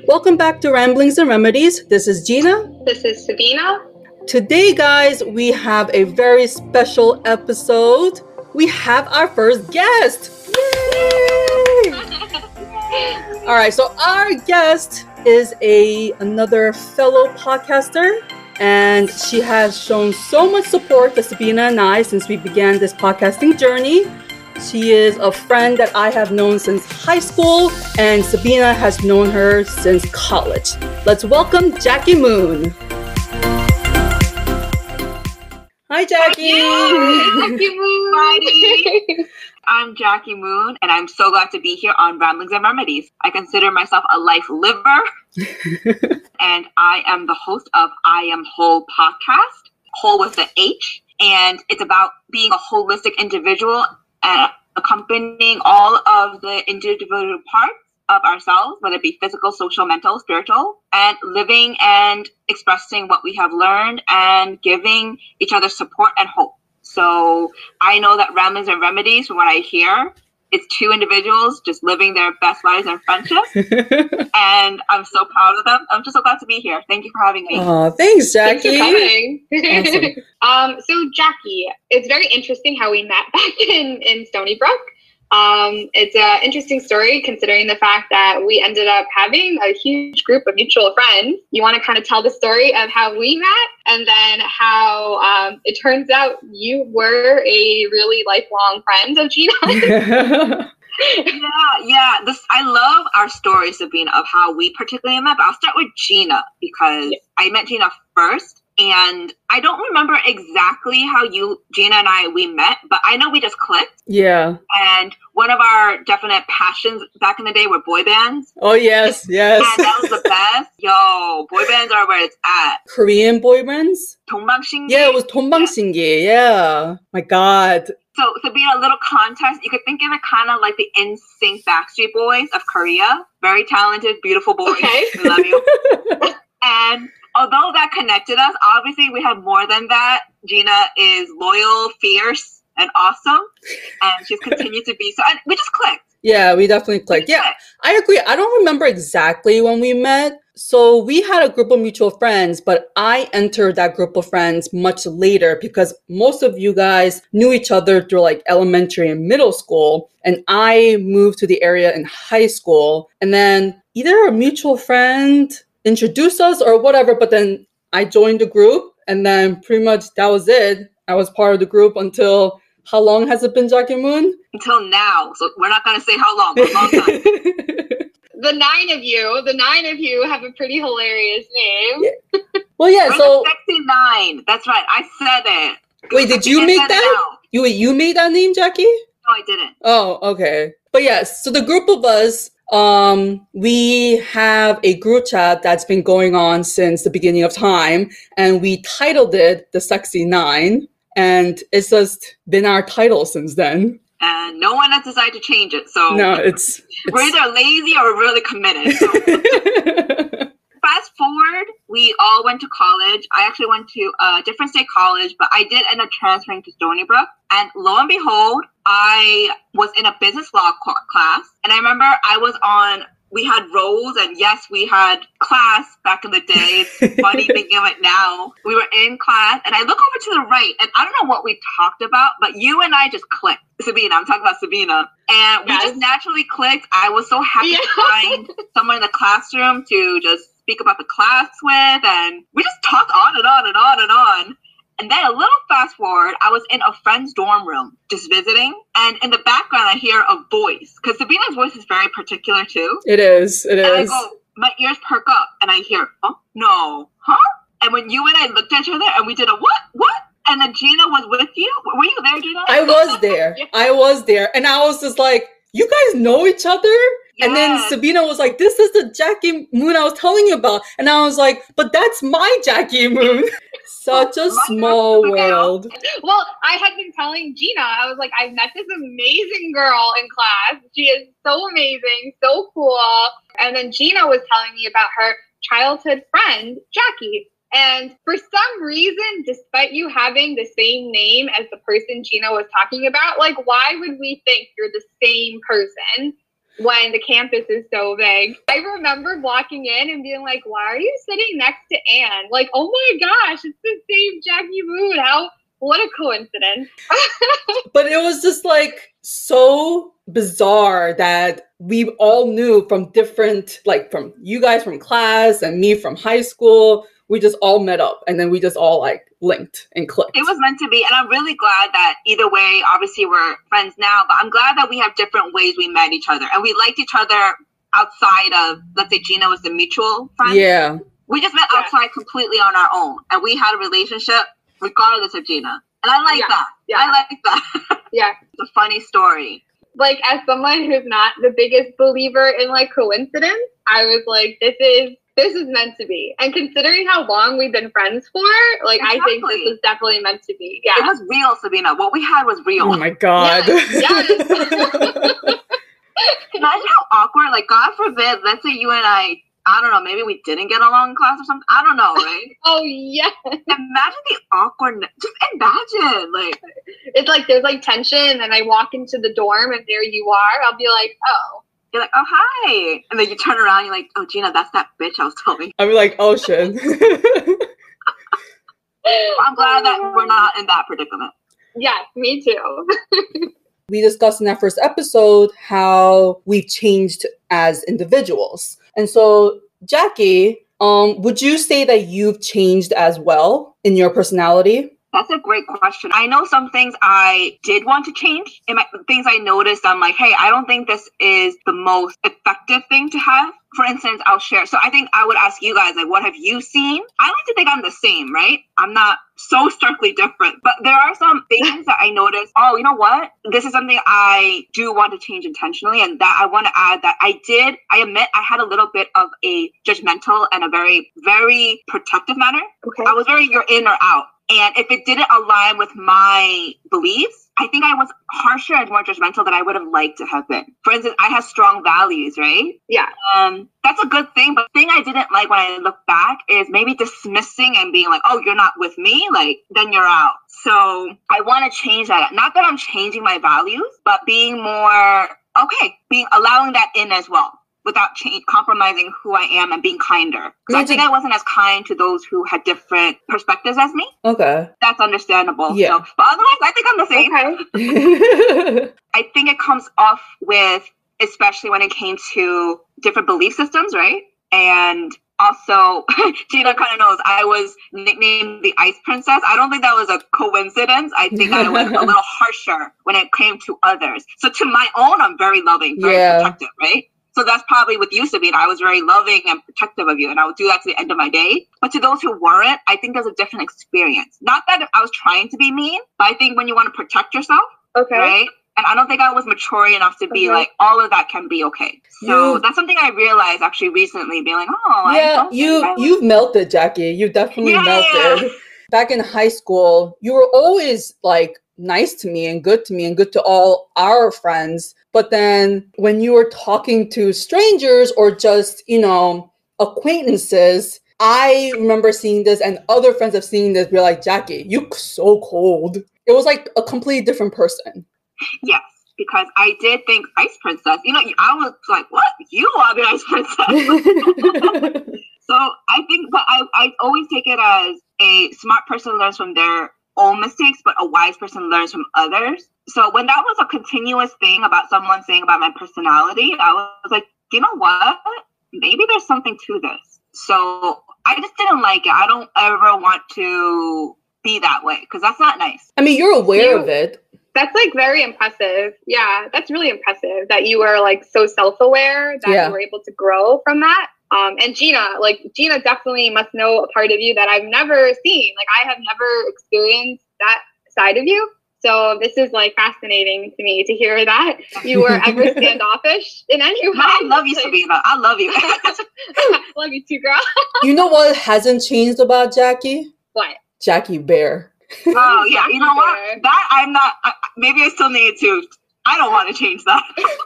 Welcome back to Ramblings and Remedies. This is Gina. This is Sabina. Today, guys, we have a very special episode. We have our first guest. Yay! All right, so our guest is another fellow podcaster, and she has shown so much support to Sabina and I since we began this podcasting journey. She is a friend that I have known since high school, and Sabina has known her since college. Let's welcome Jackie Moon. Hi, Jackie. Hi, Jackie Moon. Everybody. I'm Jackie Moon, and I'm so glad to be here on Ramblings and Remedies. I consider myself a life liver, and I am the host of I Am Whole podcast, whole with the H, and it's about being a holistic individual and accompanying all of the individual parts of ourselves, whether it be physical, social, mental, spiritual, and living and expressing what we have learned and giving each other support and hope. So I know that Ramblings and Remedies, from what I hear, it's two individuals just living their best lives in friendship. And I'm so proud of them. I'm just so glad to be here. Thank you for having me. Oh, thanks, Jackie. Thanks for coming. So Jackie, it's very interesting how we met back in Stony Brook. It's an interesting story considering the fact that we ended up having a huge group of mutual friends. You want to kind of tell the story of how we met and then how it turns out you were a really lifelong friend of Gina. Yeah. I love our story, Sabina, of how we particularly met. But I'll start with Gina because I met Gina first. And I don't remember exactly how Gina and we met, but I know we just clicked. Yeah. And one of our definite passions back in the day were boy bands. Oh, yes. And that was the best. Yo, boy bands are where it's at. Korean boy bands? 동방신기. Yeah, it was 동방신기. Yeah. My God. So to be a little context, you could think of it kind of like the NSYNC Backstreet Boys of Korea. Very talented, beautiful boys. Okay. We love you. And although that connected us, obviously we have more than that. Gina is loyal, fierce, and awesome. And she's continued to be so. And we just clicked. Yeah, we definitely clicked. Yeah, I agree. I don't remember exactly when we met. So we had a group of mutual friends, but I entered that group of friends much later because most of you guys knew each other through like elementary and middle school. And I moved to the area in high school. And then either a mutual friend introduced us or whatever, but then I joined the group and then pretty much that was it. I was part of the group until, how long has it been, Jackie Moon? Until now. So we're not going to say how long, but a long time. The nine of you have a pretty hilarious name. Yeah. Well, yeah, we're so the Sexy Nine. That's right. I said it. Wait, did you make that? You made that name, Jackie? No, I didn't. Oh, okay. But yes, so the group of us, we have a group chat that's been going on since the beginning of time, and we titled it The Sexy Nine, and it's just been our title since then. And no one has decided to change it, so no, it's we're either lazy or really committed. So. Fast forward, we all went to college. I actually went to a different state college, but I did end up transferring to Stony Brook. And lo and behold, I was in a business law class. And I remember we had roles, and yes, we had class back in the day. It's funny thinking of it now. We were in class, and I look over to the right, and I don't know what we talked about, but you and I just clicked. Sabina, I'm talking about Sabina. And we just naturally clicked. I was so happy to find someone in the classroom to just speak about the class with, and we just talked on and on and on and on. And then a little fast forward, I was in a friend's dorm room just visiting, and in the background I hear a voice, because Sabina's voice is very particular too. It is. And I go, my ears perk up, and I hear, oh, no, huh? And when you and I looked at each other, and we did a what? And then Gina was with you? Were you there, Gina? I was there. I was there. And I was just like, you guys know each other? Yes. And then Sabina was like, this is the Jackie Moon I was telling you about. And I was like, but that's my Jackie Moon. Such a small world. Well, I had been telling Gina, I was like, I met this amazing girl in class. She is so amazing, so cool. And then Gina was telling me about her childhood friend, Jackie. And for some reason, despite you having the same name as the person Gina was talking about, like, why would we think you're the same person? when the campus is so big. I remember walking in and being like, why are you sitting next to Anne? Like, oh my gosh, it's the same Jackie Moon. What a coincidence. But it was just like so bizarre that we all knew from different, like from you guys from class and me from high school. We just all met up and then we just all like linked and clicked. It was meant to be. And I'm really glad that either way, obviously we're friends now, but I'm glad that we have different ways we met each other. And we liked each other outside of, let's say Gina was the mutual friend. Yeah. We just met outside completely on our own. And we had a relationship regardless of Gina. And I like that. Yeah. I like that. Yeah. It's a funny story. Like, as someone who's not the biggest believer in like coincidence, I was like, this is meant to be. And considering how long we've been friends for, like, exactly. I think this is definitely meant to be. Yeah. It was real, Sabina. What we had was real. Oh my God. Yes. Imagine how awkward, like, God forbid, let's say you and I don't know, maybe we didn't get along in class or something. I don't know, right? Oh, yeah. Imagine the awkwardness. Just imagine, like. It's like there's like tension and I walk into the dorm and there you are. I'll be like, oh. You're like, oh, hi. And then you turn around, you're like, oh, Gina, that's that bitch I was telling. I'll be like, oh, shit. I'm glad that we're not in that predicament. Yes, me too. We discussed in that first episode how we've changed as individuals. And so, Jackie, would you say that you've changed as well in your personality? That's a great question. I know some things I did want to change. Things I noticed, I'm like, hey, I don't think this is the most effective thing to have. For instance, I'll share. So I think I would ask you guys, like, what have you seen? I like to think I'm the same, right? I'm not so starkly different. But there are some things that I noticed, oh, you know what? This is something I do want to change intentionally. And that I want to add that I admit I had a little bit of a judgmental and a very, very protective manner. Okay. I was very, you're in or out. And if it didn't align with my beliefs, I think I was harsher and more judgmental than I would have liked to have been. For instance, I have strong values, right? Yeah. That's a good thing. But the thing I didn't like when I look back is maybe dismissing and being like, oh, you're not with me, like, then you're out. So I want to change that. Not that I'm changing my values, but being more, allowing that in as well, without compromising who I am and being kinder. Because I think I wasn't as kind to those who had different perspectives as me. Okay. That's understandable. Yeah. So, but otherwise, I think I'm the same. Okay. I think it comes off with, especially when it came to different belief systems, right? And also, Gina kind of knows, I was nicknamed the Ice Princess. I don't think that was a coincidence. I think I was a little harsher when it came to others. So to my own, I'm very loving, very protective, right? So that's probably with you, Sabina. I was very loving and protective of you, and I would do that to the end of my day. But to those who weren't, I think there's a different experience. Not that I was trying to be mean, but I think when you want to protect yourself, right? And I don't think I was mature enough to be like, all of that can be okay. So that's something I realized actually recently, being like, oh, yeah, you've melted, Jackie. You definitely melted. Yeah. Back in high school, you were always like nice to me and good to all our friends. But then when you were talking to strangers or just, acquaintances, I remember seeing this and other friends have seen this. We're like, Jackie, you're so cold. It was like a completely different person. Yes, because I did think Ice Princess. I was like, what? You are the Ice Princess. So I think, but I always take it as a smart person learns from their own mistakes, but a wise person learns from others. So when that was a continuous thing about someone saying about my personality, I was like, you know what? Maybe there's something to this. So I just didn't like it. I don't ever want to be that way because that's not nice. I mean, you're aware of it. That's like very impressive. Yeah, that's really impressive that you were like so self-aware that you were able to grow from that. And Gina definitely must know a part of you that I've never seen. Like I have never experienced that side of you. So this is like fascinating to me to hear that you were ever standoffish in any way. I love you, Sabina. I love you. Love you too, girl. You know what hasn't changed about Jackie? What? Jackie Bear. Oh yeah, you know what? That I'm not. Maybe I still need to. I don't want to change that.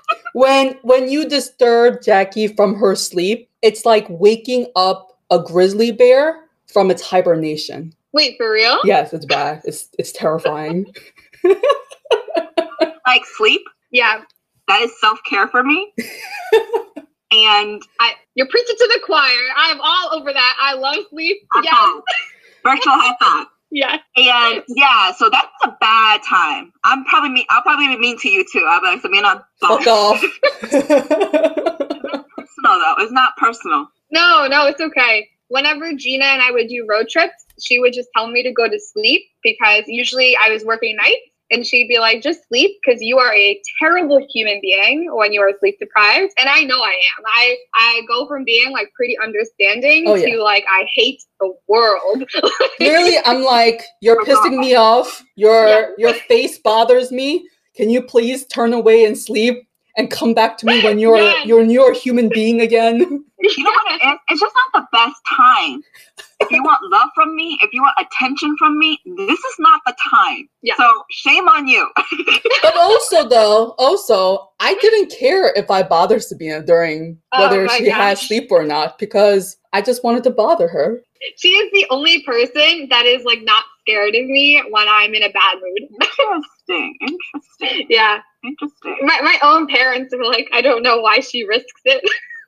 When you disturb Jackie from her sleep, it's like waking up a grizzly bear from its hibernation. Wait, for real? Yes, it's bad. It's terrifying. Like sleep? Yeah. That is self-care for me. And you're preaching to the choir. I'm all over that. I love sleep. Yes. Virtual high five. Yeah. And yeah, so that's a bad time. I'll probably be mean to you too. I'll be like, Sabina, fuck off. It's not personal though. It's not personal. No, it's okay. Whenever Gina and I would do road trips, she would just tell me to go to sleep because usually I was working nights. And she'd be like, just sleep because you are a terrible human being when you are sleep deprived. And I know I am. I go from being like pretty understanding to like, I hate the world. Literally, I'm like, you're pissing me off. Your face bothers me. Can you please turn away and sleep and come back to me when you're a human being again? You know what it is? It's just not the best time. If you want love from me, if you want attention from me, this is not the time. Yeah. So shame on you. But also, I didn't care if I bothered Sabina during whether she had sleep or not because I just wanted to bother her. She is the only person that is like not scared of me when I'm in a bad mood. Interesting. Yeah. Interesting. My own parents are like, I don't know why she risks it.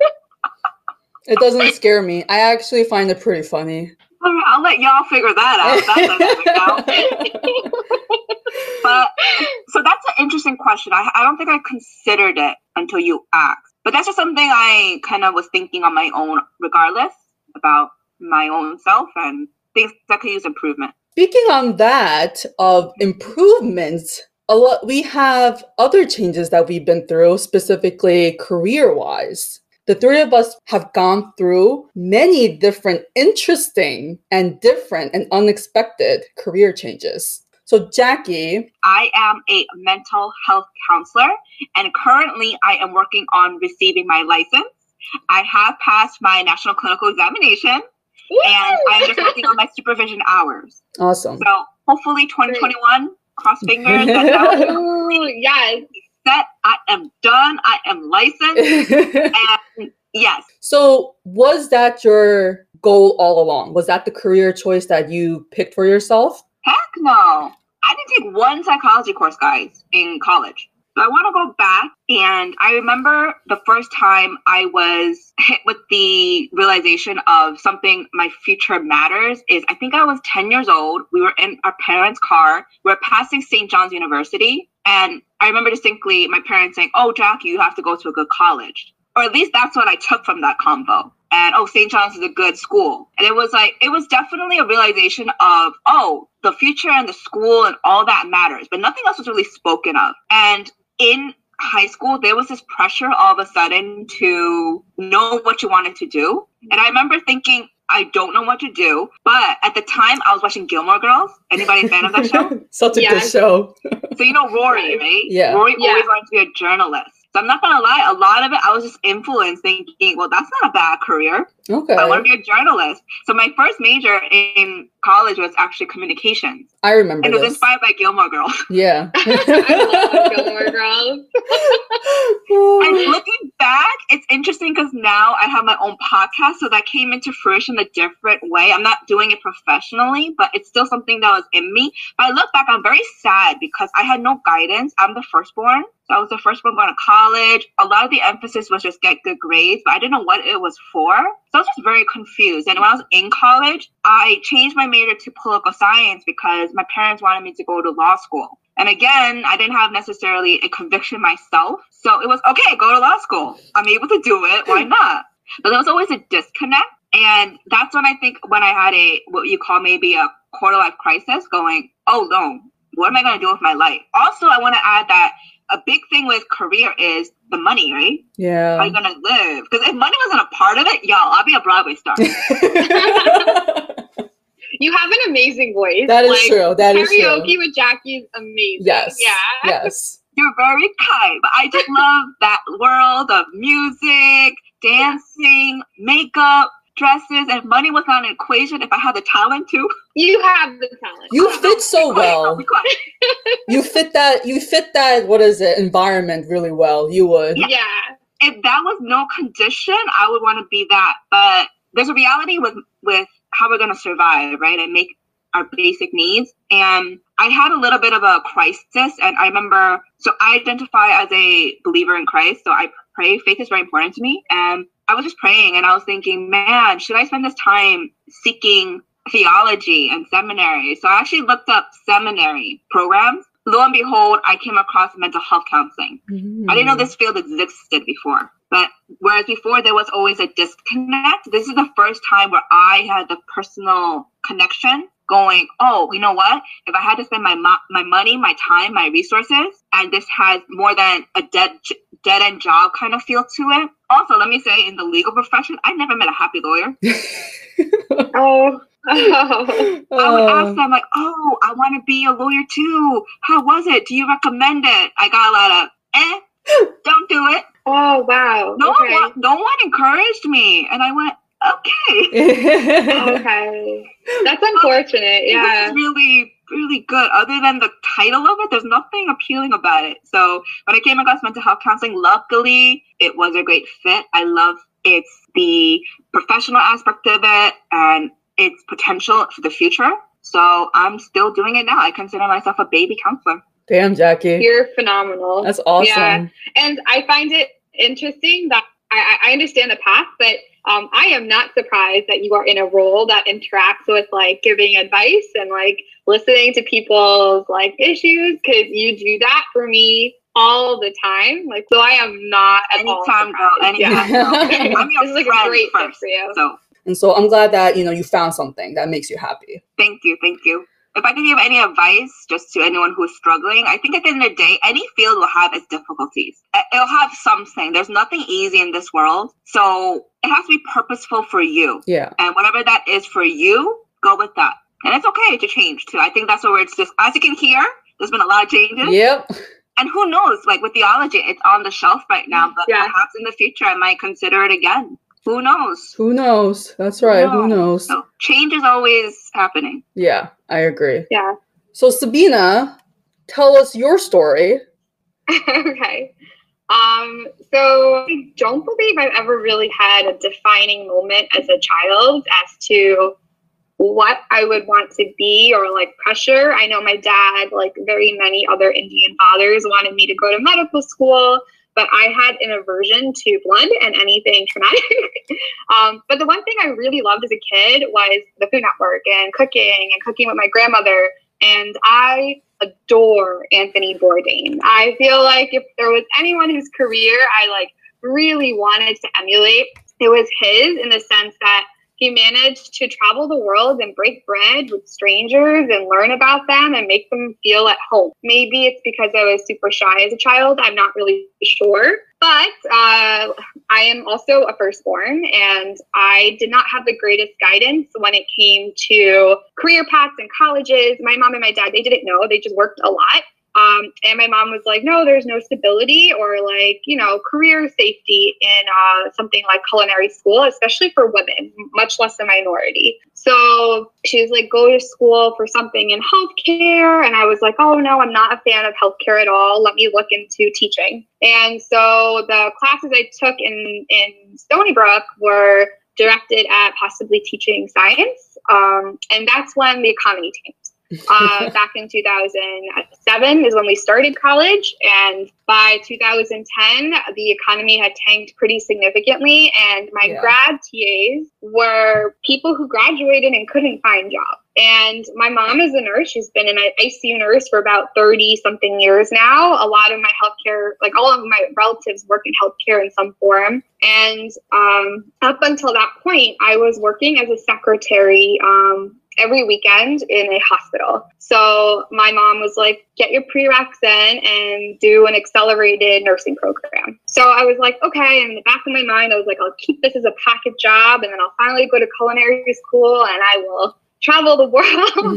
It doesn't scare me. I actually find it pretty funny. I'll let y'all figure that out. But so that's an interesting question. I don't think I considered it until you asked. But that's just something I kind of was thinking on my own, regardless, about my own self and things that could use improvement. Speaking on that of improvements, we have other changes that we've been through, specifically career-wise. The three of us have gone through many different interesting and different and unexpected career changes. So Jackie. I am a mental health counselor, and currently I am working on receiving my license. I have passed my national clinical examination. Woo! And I'm just working on my supervision hours. Awesome. So hopefully 2021, cross fingers. Yes. Set. I am done. I am licensed. And yes. So was that your goal all along? Was that the career choice that you picked for yourself? Heck no. I didn't take one psychology course, guys, in college. So I want to go back, and I remember the first time I was hit with the realization of something my future matters is I think I was 10 years old. We were in our parents' car. We were passing St. John's University, and I remember distinctly my parents saying, "Oh, Jackie, you have to go to a good college." Or at least that's what I took from that convo. And, oh, St. John's is a good school. And it was definitely a realization of, oh, the future and the school and all that matters. But nothing else was really spoken of. And in high school, there was this pressure all of a sudden to know what you wanted to do. And I remember thinking, I don't know what to do. But at the time, I was watching Gilmore Girls. Anybody a fan of that show? Such a good show. So you know Rory, right? Yeah. Rory always wanted to be a journalist. So I'm not going to lie, a lot of it, I was just influenced thinking, well, that's not a bad career. Okay. I want to be a journalist. So my first major in college was actually communications. I remember And it was inspired by Gilmore Girls. Yeah. I love Gilmore Girls. And looking back, it's interesting because now I have my own podcast. So that came into fruition a different way. I'm not doing it professionally, but it's still something that was in me. But I look back, I'm very sad because I had no guidance. I'm the firstborn. So I was the firstborn going to college. A lot of the emphasis was just get good grades, but I didn't know what it was for. So I was just very confused. And when I was in college, I changed my major to political science because my parents wanted me to go to law school. And again, I didn't have necessarily a conviction myself. So it was, okay, go to law school. I'm able to do it. Why not? But there was always a disconnect. And that's when I think when I had what you call maybe a quarter life crisis going, oh no, what am I going to do with my life? Also, I want to add that a big thing with career is the money, right? Yeah. How are you going to live? Because if money wasn't a part of it, y'all, I'll be a Broadway star. You have an amazing voice. That is true. That is true. Karaoke with Jackie is amazing. Yes. Yeah. Yes. You're very kind. But I just love that world of music, dancing, makeup, dresses. And if money was not an equation, if I had the talent too. You have the talent. You fit so well. You fit that, what is it, environment really well. You would. Yeah. If that was no condition, I would want to be that. But there's a reality with how we're going to survive, right? And make our basic needs. And I had a little bit of a crisis. And I remember, so I identify as a believer in Christ. So I pray. Faith is very important to me. And I was just praying and I was thinking, man, should I spend this time seeking theology and seminary? So I actually looked up seminary programs. Lo and behold, I came across mental health counseling. I didn't know this field existed before. But whereas before there was always a disconnect, this is the first time where I had the personal connection going, oh, you know what? If I had to spend my money, my time, my resources, and this has more than a dead-end job kind of feel to it. Also, let me say, in the legal profession, I never met a happy lawyer. I would ask them like, oh, I want to be a lawyer too. How was it? Do you recommend it? I got a lot of, don't do it. Oh, wow. No one encouraged me. And I went, okay. Okay. That's unfortunate. Yeah. It was really, really good. Other than the title of it, there's nothing appealing about it. So when I came across mental health counseling, luckily, it was a great fit. I love the professional aspect of it and its potential for the future. So I'm still doing it now. I consider myself a baby counselor. Damn, Jackie. You're phenomenal. That's awesome. Yeah. And I find it interesting that I understand the path, but I am not surprised that you are in a role that interacts with like giving advice and like listening to people's like issues, because you do that for me all the time. Like, so I am not at all surprised. Anytime, girl. I'm your this is like a great fit for you. And so I'm glad that, you found something that makes you happy. Thank you. If I could give any advice just to anyone who's struggling, I think at the end of the day, any field will have its difficulties. It'll have something. There's nothing easy in this world. So it has to be purposeful for you. Yeah. And whatever that is for you, go with that. And it's okay to change too. I think that's where it's just, as you can hear, there's been a lot of changes. Yep. And who knows, like with theology, it's on the shelf right now, but perhaps in the future, I might consider it again. Who knows? That's right. Who knows? So change is always happening. Yeah, I agree. Yeah. So Sabina, tell us your story. Okay. So I don't believe I've ever really had a defining moment as a child as to what I would want to be or like pressure. I know my dad, like very many other Indian fathers, wanted me to go to medical school, but I had an aversion to blood and anything traumatic. But the one thing I really loved as a kid was the Food Network and cooking with my grandmother. And I adore Anthony Bourdain. I feel like if there was anyone whose career I like really wanted to emulate, it was his, in the sense that he managed to travel the world and break bread with strangers and learn about them and make them feel at home. Maybe it's because I was super shy as a child. I'm not really sure. But I am also a firstborn, and I did not have the greatest guidance when it came to career paths and colleges. My mom and my dad, they didn't know. They just worked a lot. And my mom was like, no, there's no stability or like, career safety in something like culinary school, especially for women, much less a minority. So she was like, go to school for something in healthcare. And I was like, oh no, I'm not a fan of healthcare at all. Let me look into teaching. And so the classes I took in Stony Brook were directed at possibly teaching science. And that's when the economy tanked. Back in 2007 is when we started college, and by 2010 the economy had tanked pretty significantly, and my grad TAs were people who graduated and couldn't find jobs. And my mom is a nurse. She's been an ICU nurse for about 30 something years now. A lot of my healthcare, like all of my relatives, work in healthcare in some form. And up until that point, I was working as a secretary every weekend in a hospital. So my mom was like, get your prereqs in and do an accelerated nursing program. So I was like, okay. In the back of my mind, I was like, I'll keep this as a pocket job, and then I'll finally go to culinary school and I will travel the world.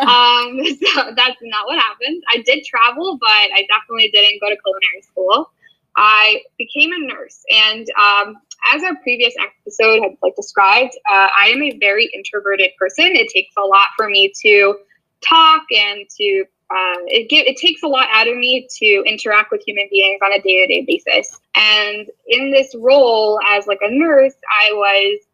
So that's not what happened. I did travel, but I definitely didn't go to culinary school. I became a nurse, and as our previous episode had described, I am a very introverted person. It takes a lot for me to talk, and to it takes a lot out of me to interact with human beings on a day-to-day basis. And in this role as a nurse, I was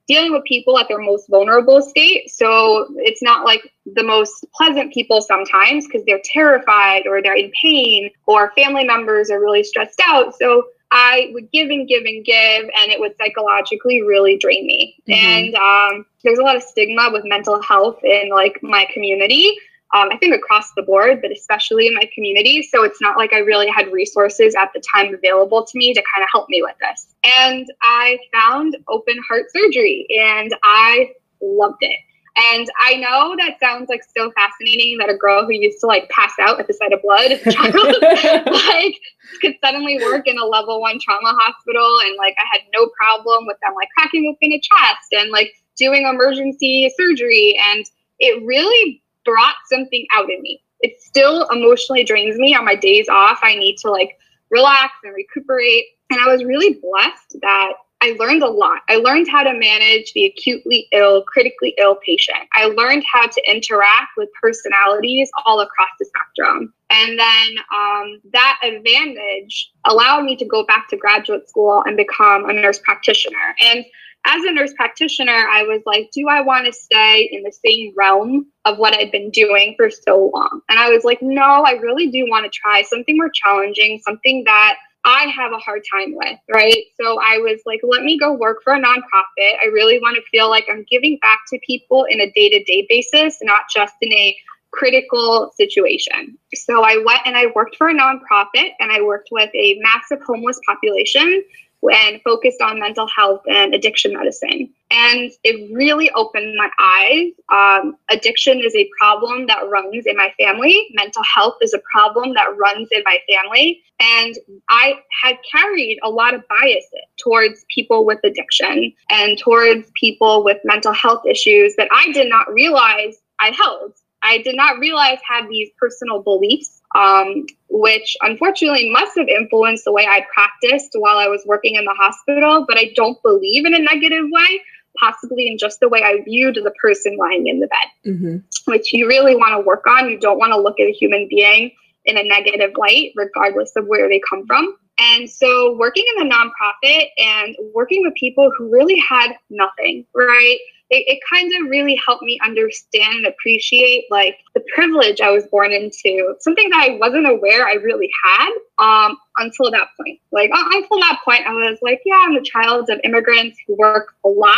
dealing with people at their most vulnerable state. So it's not like the most pleasant people sometimes because they're terrified or they're in pain or family members are really stressed out. So I would give and give and give, and it would psychologically really drain me. Mm-hmm. And there's a lot of stigma with mental health in like my community. I think across the board, but especially in my community. So it's not like I really had resources at the time available to me to kind of help me with this. And I found open heart surgery and I loved it. And I know that sounds like so fascinating that a girl who used to like pass out at the sight of blood as a child like could suddenly work in a level 1 trauma hospital. And like I had no problem with them like cracking open a chest and like doing emergency surgery. And it really brought something out in me. It still emotionally drains me on my days off. I need to like relax and recuperate. And I was really blessed that I learned a lot. I learned how to manage the acutely ill, critically ill patient. I learned how to interact with personalities all across the spectrum. And then that advantage allowed me to go back to graduate school and become a nurse practitioner. And as a nurse practitioner, I was like, do I want to stay in the same realm of what I'd been doing for so long? And I was like, no, I really do want to try something more challenging, something that I have a hard time with, right? So I was like, let me go work for a nonprofit. I really want to feel like I'm giving back to people in a day-to-day basis, not just in a critical situation. So I went and I worked for a nonprofit, and I worked with a massive homeless population and focused on mental health and addiction medicine. And it really opened my eyes. Addiction is a problem that runs in my family. Mental health is a problem that runs in my family. And I had carried a lot of bias towards people with addiction and towards people with mental health issues that I did not realize I held. I did not realize had these personal beliefs, which unfortunately must have influenced the way I practiced while I was working in the hospital, but I don't believe in a negative way, possibly in just the way I viewed the person lying in the bed, which you really want to work on. You don't want to look at a human being in a negative light, regardless of where they come from. And so working in the nonprofit and working with people who really had nothing, right? It kind of really helped me understand and appreciate like the privilege I was born into, something that I wasn't aware I really had until that point. Like until that point, I was like, yeah, I'm the child of immigrants who work a lot.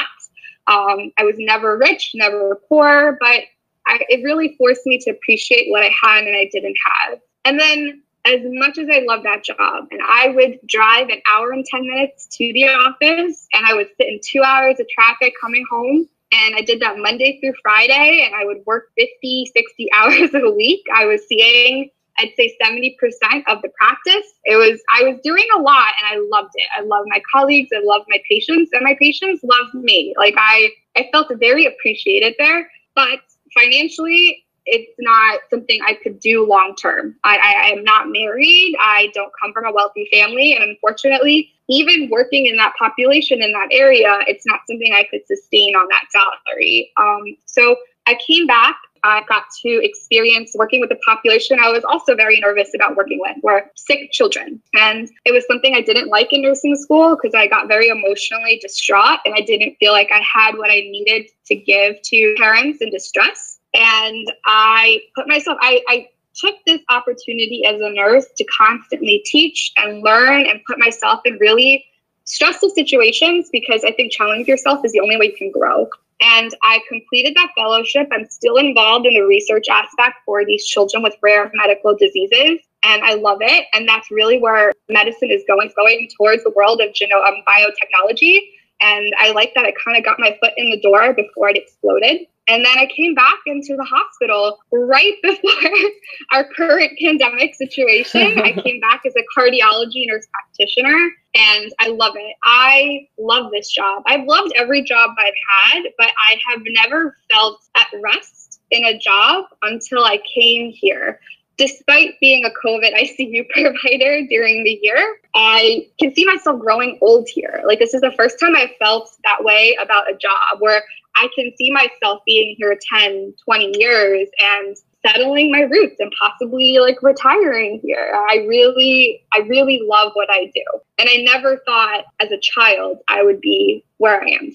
I was never rich, never poor, but it really forced me to appreciate what I had and I didn't have. And then as much as I loved that job, and I would drive an hour and 10 minutes to the office, and I would sit in 2 hours of traffic coming home. And I did that Monday through Friday, and I would work 50, 60 hours a week. I was seeing, I'd say 70% of the practice. I was doing a lot, and I loved it. I loved my colleagues. I loved my patients, and my patients loved me. Like I felt very appreciated there, but financially, it's not something I could do long term. I am not married. I don't come from a wealthy family. And unfortunately, even working in that population in that area, it's not something I could sustain on that salary. So I came back. I got to experience working with the population I was also very nervous about working with, were sick children. And it was something I didn't like in nursing school because I got very emotionally distraught and I didn't feel like I had what I needed to give to parents in distress. And I took this opportunity as a nurse to constantly teach and learn and put myself in really stressful situations because I think challenging yourself is the only way you can grow. And I completed that fellowship. I'm still involved in the research aspect for these children with rare medical diseases. And I love it. And that's really where medicine is going towards the world of biotechnology. And I like that I kind of got my foot in the door before it exploded. And then I came back into the hospital right before our current pandemic situation. I came back as a cardiology nurse practitioner, and I love it. I love this job. I've loved every job I've had, but I have never felt at rest in a job until I came here. Despite being a COVID ICU provider during the year, I can see myself growing old here. Like this is the first time I felt that way about a job where I can see myself being here 10, 20 years and settling my roots and possibly like retiring here. I really love what I do. And I never thought as a child I would be where I am today.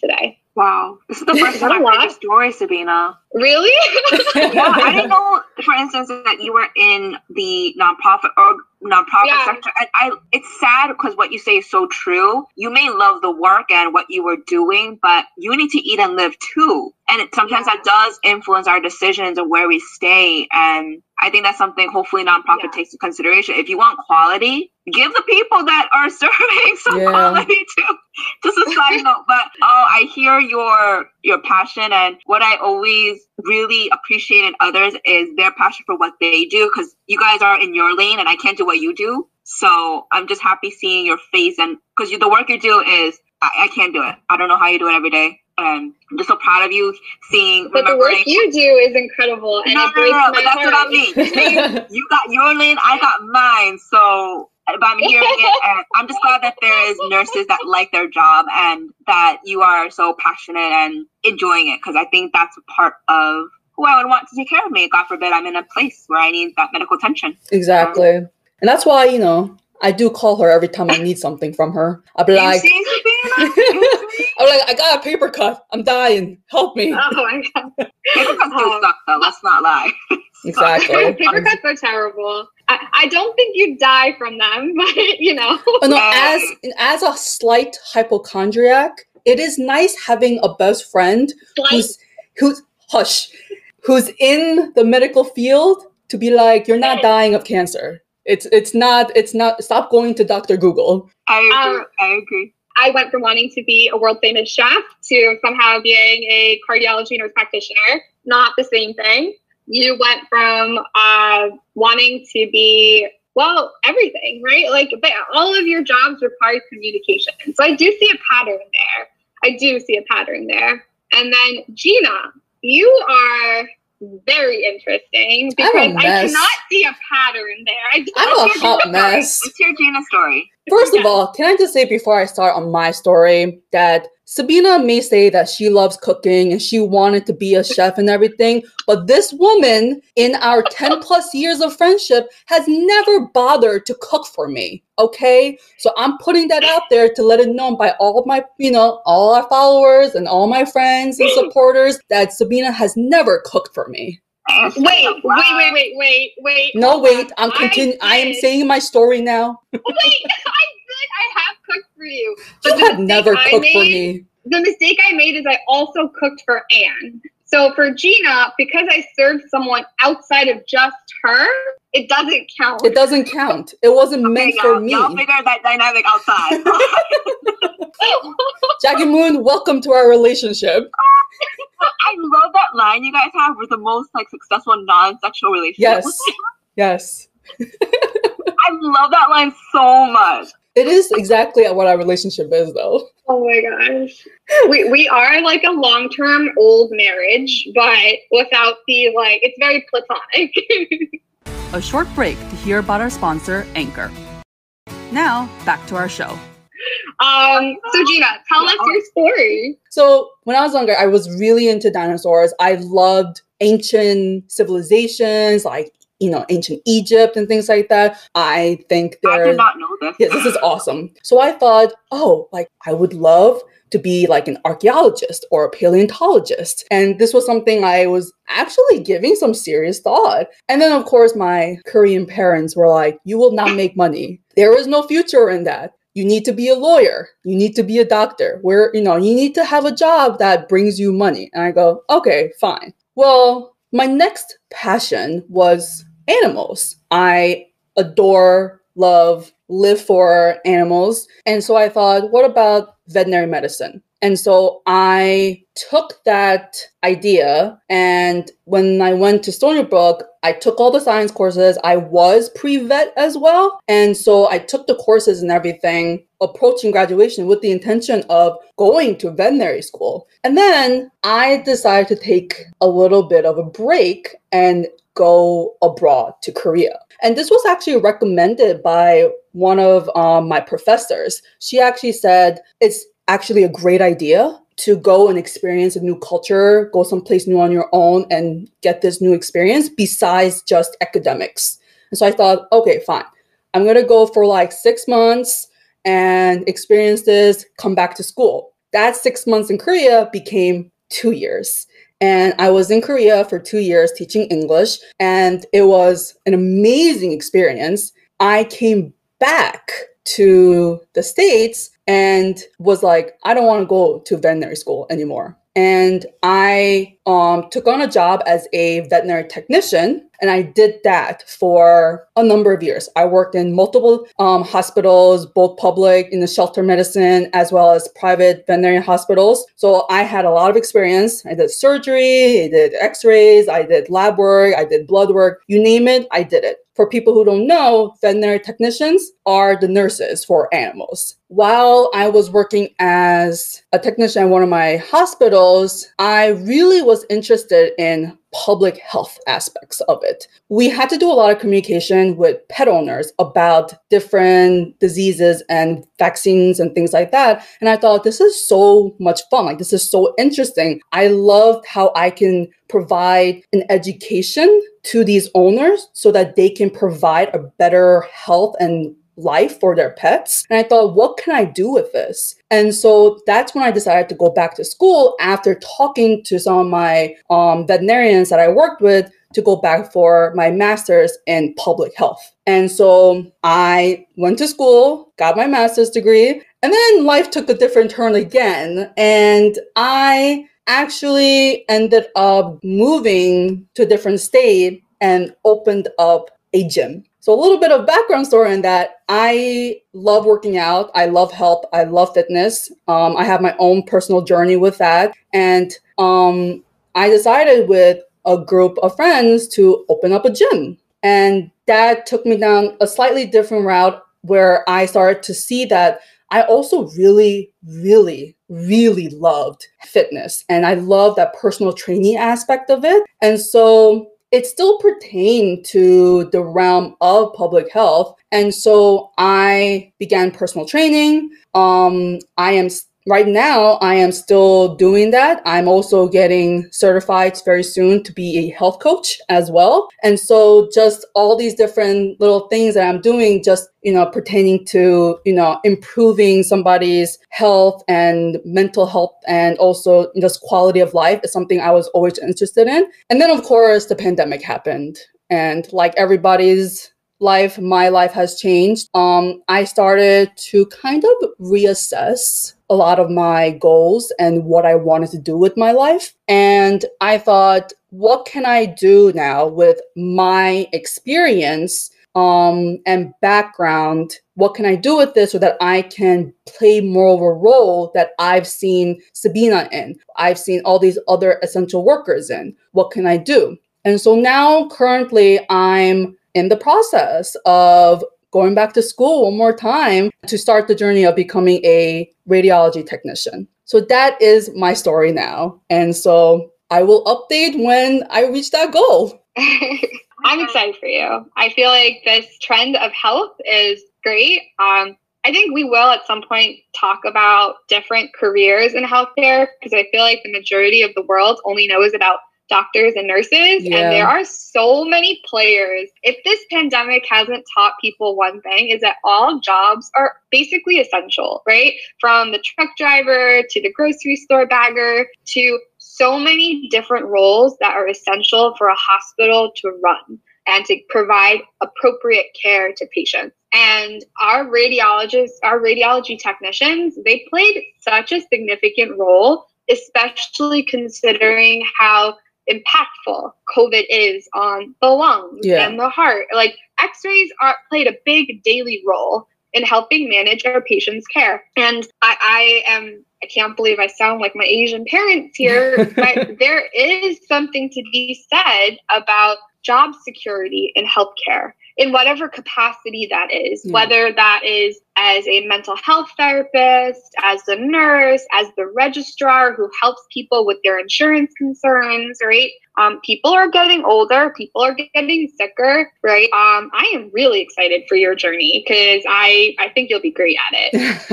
Wow. This is the first time I've heard the story, Sabina. Really? Yeah, I didn't know, for instance, that you were in the nonprofit sector. And it's sad because what you say is so true. You may love the work and what you were doing, but you need to eat and live too. And sometimes that does influence our decisions of where we stay. And I think that's something hopefully nonprofit takes into consideration. If you want quality, give the people that are serving some quality to society. But I hear your passion, and what I always really appreciate in others is their passion for what they do, because you guys are in your lane and I can't do what you do. So I'm just happy seeing your face, and because the work you do is, I can't do it. I don't know how you do it every day. I'm just so proud of you But the work you do is incredible. And but that's what I mean. You got your lane, I got mine. So but I'm hearing it, and I'm just glad that there is nurses that like their job and that you are so passionate and enjoying it, because I think that's a part of who I would want to take care of me. God forbid I'm in a place where I need that medical attention. Exactly. And that's why, I do call her every time I need something from her. I'll be like, I got a paper cut. I'm dying. Help me. Oh my God. Paper cuts do suck though. Let's not lie. Exactly. Paper cuts are terrible. I don't think you die from them, but But no, as a slight hypochondriac, it is nice having a best friend who's in the medical field to be like, you're not dying of cancer. It's not, stop going to Dr. Google. I agree. I went from wanting to be a world famous chef to somehow being a cardiology nurse practitioner. Not the same thing. You went from wanting to be, everything, right? Like, but all of your jobs require communication. So I do see a pattern there. And then Gina, you are very interesting because I cannot see a pattern there. I'm a hot mess. Let's hear Gina's story. First of all, can I just say before I start on my story that Sabina may say that she loves cooking and she wanted to be a chef and everything, but this woman in our 10 plus years of friendship has never bothered to cook for me. Okay? So I'm putting that out there to let it known by all my, all our followers and all my friends and supporters that Sabina has never cooked for me. Wait. No, wait. I'm continuing. I am saying my story now. Wait, I have cooked for you. But you have never cooked for me. The mistake I made is I also cooked for Anne. So for Gina, because I served someone outside of just her, it doesn't count. It doesn't count. It wasn't meant for me. Y'all figure that dynamic outside. Jackie Moon, welcome to our relationship. I love that line you guys have with the most successful non-sexual relationship. Yes. I love that line so much. It is exactly what our relationship is, though. Oh my gosh. We are like a long-term old marriage, but without the it's very platonic. A short break to hear about our sponsor, Anchor. Now, back to our show. So Gina, tell us your story. So when I was younger, I was really into dinosaurs. I loved ancient civilizations, ancient Egypt and things like that. I think I did not know this. Yeah, this is awesome. So I thought, I would love to be an archaeologist or a paleontologist. And this was something I was actually giving some serious thought. And then, of course, my Korean parents were like, you will not make money. There is no future in that. You need to be a lawyer. You need to be a doctor. You need to have a job that brings you money. And I go, okay, fine. Well, my next passion was animals. I adore, love, live for animals. And so I thought, what about veterinary medicine? And so I took that idea, and when I went to Stony Brook, I took all the science courses. I was pre-vet as well. And so I took the courses and everything, approaching graduation with the intention of going to veterinary school. And then I decided to take a little bit of a break and go abroad to Korea. And this was actually recommended by one of my professors. She actually said, it's actually a great idea to go and experience a new culture, go someplace new on your own and get this new experience besides just academics. And so I thought, okay, fine. I'm going to go for 6 months and experience this, come back to school. that 6 months in Korea became 2 years. And I was in Korea for 2 years teaching English, and it was an amazing experience. I came back to the States and was like, I don't want to go to veterinary school anymore. And I took on a job as a veterinary technician, and I did that for a number of years. I worked in multiple hospitals, both public in the shelter medicine as well as private veterinary hospitals. So I had a lot of experience. I did surgery, I did x-rays, I did lab work, I did blood work, you name it, I did it. For people who don't know, veterinary technicians are the nurses for animals. While I was working as a technician at one of my hospitals, I really was interested in public health aspects of it. We had to do a lot of communication with pet owners about different diseases and vaccines and things like that. And I thought, this is so much fun. Like, this is so interesting. I loved how I can provide an education to these owners so that they can provide a better health and life for their pets. And I thought, what can I do with this? And so that's when I decided to go back to school after talking to some of my veterinarians that I worked with to go back for my master's in public health. And so I went to school, got my master's degree, and then life took a different turn again. And I actually ended up moving to a different state and opened up a gym. So a little bit of background story in that I love working out. I love health. I love fitness. I have my own personal journey with that. And I decided with a group of friends to open up a gym. And that took me down a slightly different route where I started to see that I also really, really, really loved fitness. And I love that personal training aspect of it. And so it still pertained to the realm of public health. And so I began personal training. Right now, I am still doing that. I'm also getting certified very soon to be a health coach as well. And so just all these different little things that I'm doing, just, pertaining to, improving somebody's health and mental health and also just quality of life is something I was always interested in. And then, of course, the pandemic happened. And like everybody's life, my life has changed. I started to kind of reassess a lot of my goals and what I wanted to do with my life. And I thought, what can I do now with my experience and background? What can I do with this so that I can play more of a role that I've seen Sabina in? I've seen all these other essential workers in. What can I do? And so now currently I'm in the process of going back to school one more time to start the journey of becoming a radiology technician. So that is my story now. And so I will update when I reach that goal. I'm excited for you. I feel like this trend of health is great. I think we will at some point talk about different careers in healthcare because I feel like the majority of the world only knows about doctors and nurses, and there are so many players. If this pandemic hasn't taught people one thing, is that all jobs are basically essential, right? From the truck driver to the grocery store bagger to so many different roles that are essential for a hospital to run and to provide appropriate care to patients. And our radiology technicians, they played such a significant role, especially considering how impactful COVID is on the lungs and the heart. Like x-rays played a big daily role in helping manage our patients' care. And I can't believe I sound like my Asian parents here, but there is something to be said about job security in healthcare in whatever capacity that is, whether that is as a mental health therapist, as a nurse, as the registrar who helps people with their insurance concerns, right? People are getting older, people are getting sicker, right? I am really excited for your journey because I think you'll be great at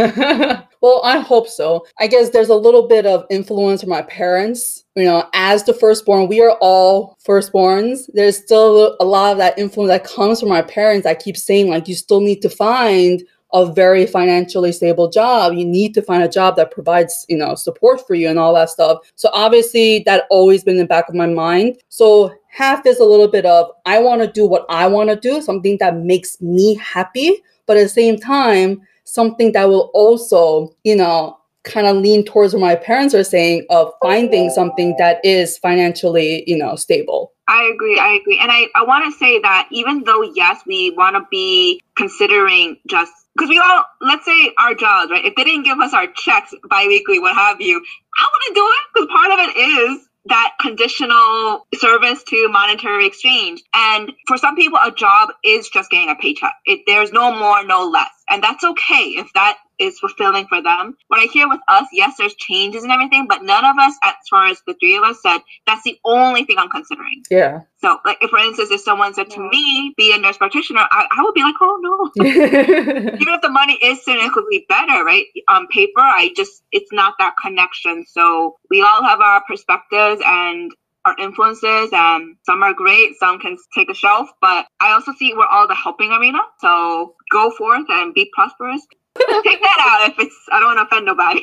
it. Well, I hope so. I guess there's a little bit of influence from my parents. As the firstborn, we are all firstborns. There's still a lot of that influence that comes from my parents. I keep saying, like, you still need to find a very financially stable job. You need to find a job that provides, support for you and all that stuff. So obviously that always been in the back of my mind. So half is a little bit of, I want to do what I want to do, something that makes me happy, but at the same time, something that will also, kind of lean towards what my parents are saying of finding something that is financially, stable. I agree. And I want to say that even though, yes, we want to be considering just, because we all, let's say our jobs, right? If they didn't give us our checks biweekly, what have you, I wouldn't do it, because part of it is that conditional service to monetary exchange. And for some people, a job is just getting a paycheck. There's no more, no less. And that's okay if that is fulfilling for them. What I hear with us, yes, there's changes and everything, but none of us, as far as the three of us said, that's the only thing I'm considering. Yeah. So, like, if, for instance, if someone said to me, be a nurse practitioner, I would be like, oh, no. Even if the money is significantly better, right? On paper, it's not that connection. So we all have our perspectives and our influences, and some are great, some can take a shelf, but I also see we're all the helping arena. So go forth and be prosperous. Take that out if I don't want to offend nobody.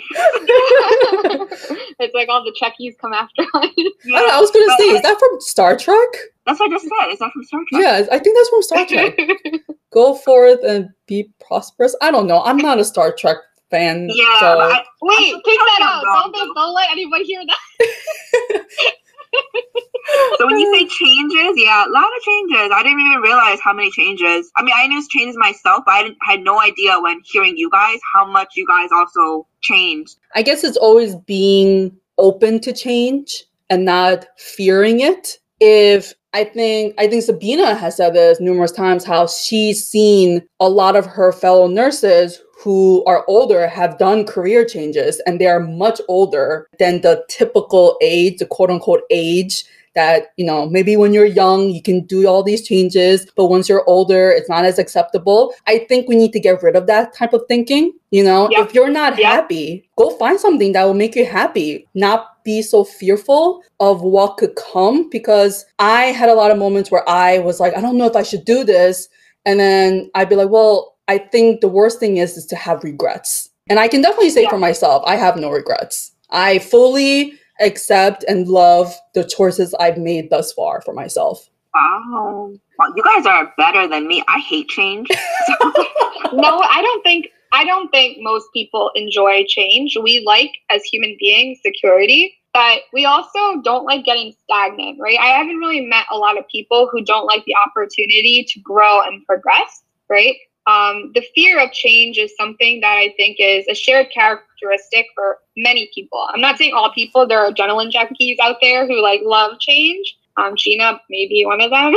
It's like all the Trekkies come after us. Yeah, I was going to say, is that from Star Trek? That's what I just said. Is that from Star Trek? Yeah, I think that's from Star Trek. Go forth and be prosperous. I don't know. I'm not a Star Trek fan. Yeah. So. Wait, take that out. Don't let anybody hear that. So when you say changes, yeah, a lot of changes. I didn't even realize how many changes. I mean, I knew changes myself, but I had no idea when hearing you guys how much you guys also changed. I guess it's always being open to change and not fearing it. I think Sabina has said this numerous times, how she's seen a lot of her fellow nurses who are older have done career changes, and they are much older than the typical age, the quote unquote age that, maybe when you're young, you can do all these changes, but once you're older, it's not as acceptable. I think we need to get rid of that type of thinking. Yep. If you're not happy, go find something that will make you happy. Not be so fearful of what could come, because I had a lot of moments where I was like, I don't know if I should do this. And then I'd be like, well, I think the worst thing is to have regrets. And I can definitely say for myself, I have no regrets. I fully accept and love the choices I've made thus far for myself. Wow. Well, you guys are better than me. I hate change. No, I don't think most people enjoy change. We like, as human beings, security, but we also don't like getting stagnant, right? I haven't really met a lot of people who don't like the opportunity to grow and progress, right? The fear of change is something that I think is a shared characteristic for many people. I'm not saying all people. There are adrenaline junkies out there who love change. Sheena may be one of them.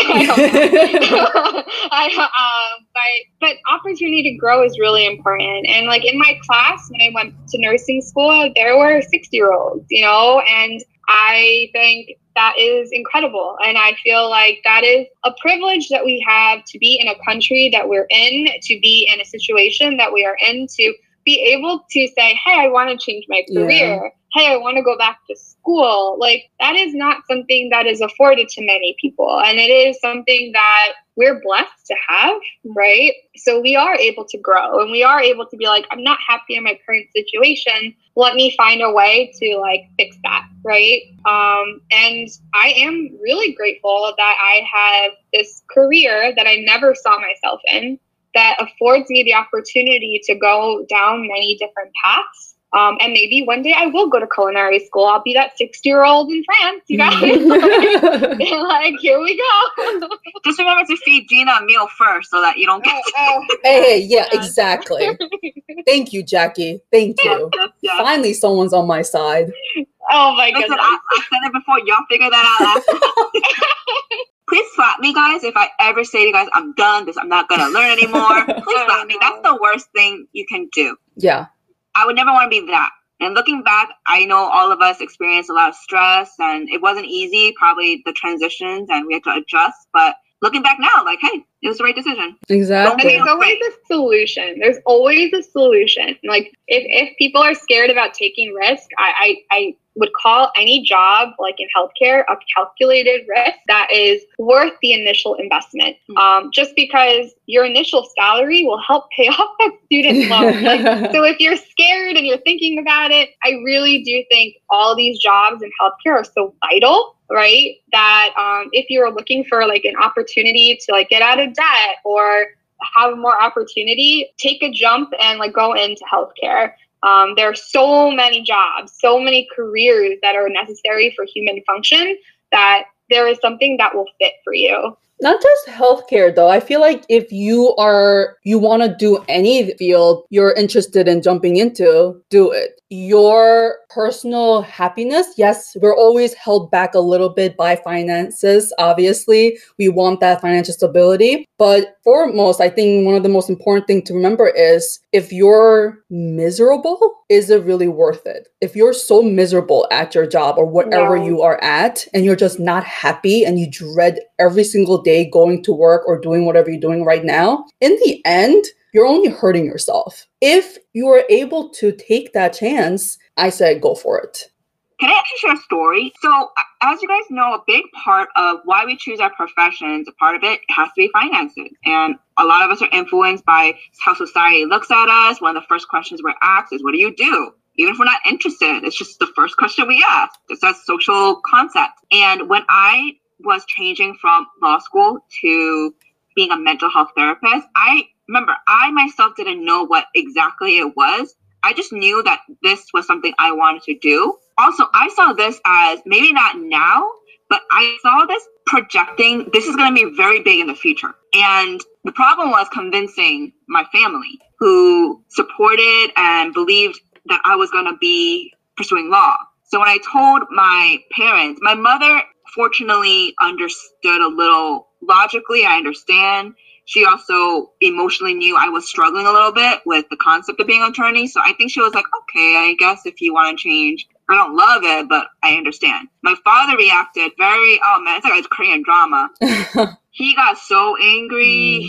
I don't know. But opportunity to grow is really important. And in my class, when I went to nursing school, there were 60-year-olds, and I think that is incredible. And I feel like that is a privilege that we have, to be in a country that we're in, to be in a situation that we are in, to be able to say, hey, I want to change my career. Yeah. Hey, I want to go back to school. That is not something that is afforded to many people. And it is something that we're blessed to have, right? So we are able to grow, and we are able to be like, I'm not happy in my current situation. Let me find a way to fix that, right? And I am really grateful that I have this career that I never saw myself in, that affords me the opportunity to go down many different paths. And maybe one day I will go to culinary school. I'll be that 60-year-old in France, you guys. Here we go. Just remember to feed Gina a meal first so that you don't get Hey, yeah, exactly. Thank you, Jackie. Thank you. Yes. Finally, someone's on my side. Oh, my goodness. I said it before. Y'all figure that out after. Please slap me, guys, if I ever say to you guys, I'm done. I'm not going to learn anymore. Please slap me. That's the worst thing you can do. Yeah. I would never want to be that. And looking back, I know all of us experienced a lot of stress, and it wasn't easy, probably the transitions, and we had to adjust. But looking back now, hey, it was the right decision. Exactly. And there's always a solution. There's always a solution. Like if people are scared about taking risk, I would call any job like in healthcare a calculated risk that is worth the initial investment. Just because your initial salary will help pay off that student loan. So if you're scared and you're thinking about it, I really do think all these jobs in healthcare are so vital, right? That if you're looking for like an opportunity to like get out of debt or have more opportunity, take a jump and like go into healthcare. There are so many jobs, so many careers that are necessary for human function that there is something that will fit for you. Not just healthcare though. I feel like if you want to do any field you're interested in jumping into, do it. Your personal happiness, yes, we're always held back a little bit by finances. Obviously, we want that financial stability. But foremost, I think one of the most important things to remember is if you're miserable, is it really worth it? If you're so miserable at your job or whatever you are at, and you're just not happy and you dread every single day going to work or doing whatever you're doing right now, in the end, you're only hurting yourself. If you are able to take that chance, I said go for it. Can I actually share a story? So as you guys know, a big part of why we choose our professions, a part of it has to be finances. And a lot of us are influenced by how society looks at us. One of the first questions we're asked is, what do you do? Even if we're not interested, it's just the first question we ask. It's a social concept. And when I was changing from law school to being a mental health therapist, I myself didn't know what exactly it was. I just knew that this was something I wanted to do. Also, I saw this as maybe not now, but I saw this projecting, this is going to be very big in the future. And the problem was convincing my family, who supported and believed that I was going to be pursuing law. So when I told my parents, my mother fortunately understood a little logically. I understand. She also emotionally knew I was struggling a little bit with the concept of being an attorney. So I think she was like, okay, I guess if you want to change, I don't love it, but I understand. My father reacted very, oh man, it's like a Korean drama. He got so angry.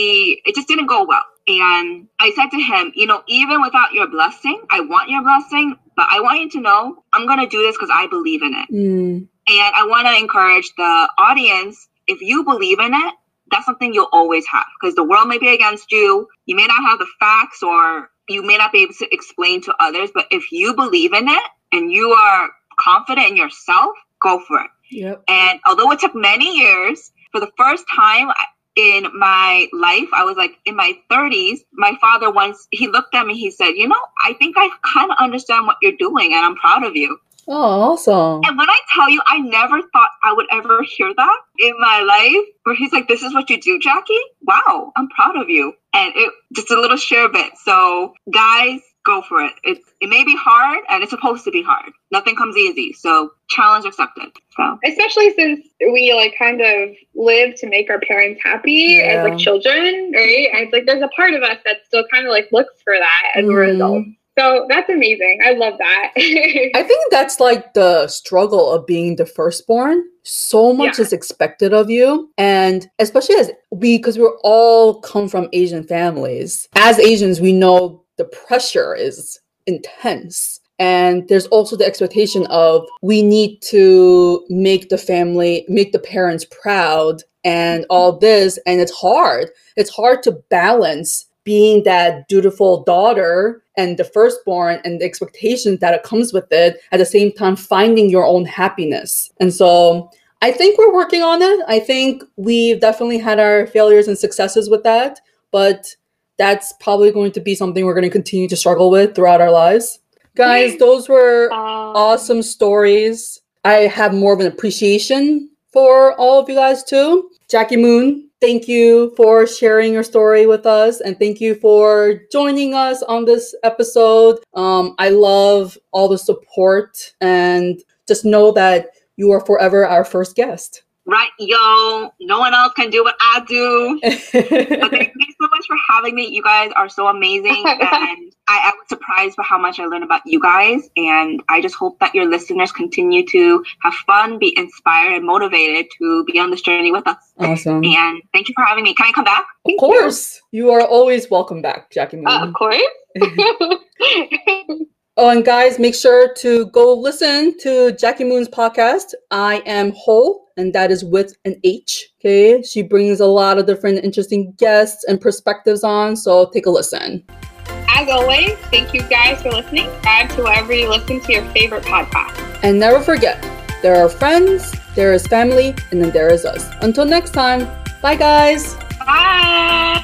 It just didn't go well. And I said to him, even without your blessing, I want your blessing, but I want you to know I'm going to do this because I believe in it. And I want to encourage the audience, if you believe in it, that's something you'll always have, because the world may be against you. You may not have the facts, or you may not be able to explain to others, but if you believe in it and you are confident in yourself, go for it. Yep. And although it took many years, for the first time in my life, I was like in my 30s, my father once, he looked at me, he said, I think I kind of understand what you're doing and I'm proud of you. Oh, awesome. And when I tell you, I never thought I would ever hear that in my life, where he's like, this is what you do, Jackie? Wow, I'm proud of you. And it just a little share bit. So guys, go for it. It may be hard, and it's supposed to be hard. Nothing comes easy. So challenge accepted. So especially since we like kind of live to make our parents happy as like children, right? And it's like there's a part of us that still kind of like looks for that as we're adults. So that's amazing. I love that. I think that's like the struggle of being the firstborn. So much is expected of you. And especially because we all come from Asian families. As Asians, we know the pressure is intense. And there's also the expectation of we need to make the parents proud and all this. And it's hard. It's hard to balance being that dutiful daughter and the firstborn and the expectations that it comes with it, at the same time finding your own happiness. And so I think we're working on it. I think we've definitely had our failures and successes with that, but that's probably going to be something we're going to continue to struggle with throughout our lives. Guys, those were awesome stories. I have more of an appreciation for all of you guys too. Jackie Moon, thank you for sharing your story with us, and thank you for joining us on this episode. I love all the support, and just know that you are forever our first guest. Right, yo. No one else can do what I do. But thank you so much for having me. You guys are so amazing. And I was surprised by how much I learned about you guys. And I just hope that your listeners continue to have fun, be inspired, and motivated to be on this journey with us. Awesome. And thank you for having me. Can I come back? Of course. You are always welcome back, Jackie Moon. Of course. Oh, and guys, make sure to go listen to Jackie Moon's podcast, I Am Whole, and that is with an H, okay? She brings a lot of different interesting guests and perspectives on, so take a listen. As always, thank you guys for listening. Subscribe to wherever you listen to your favorite podcast. And never forget, there are friends, there is family, and then there is us. Until next time, bye guys! Bye!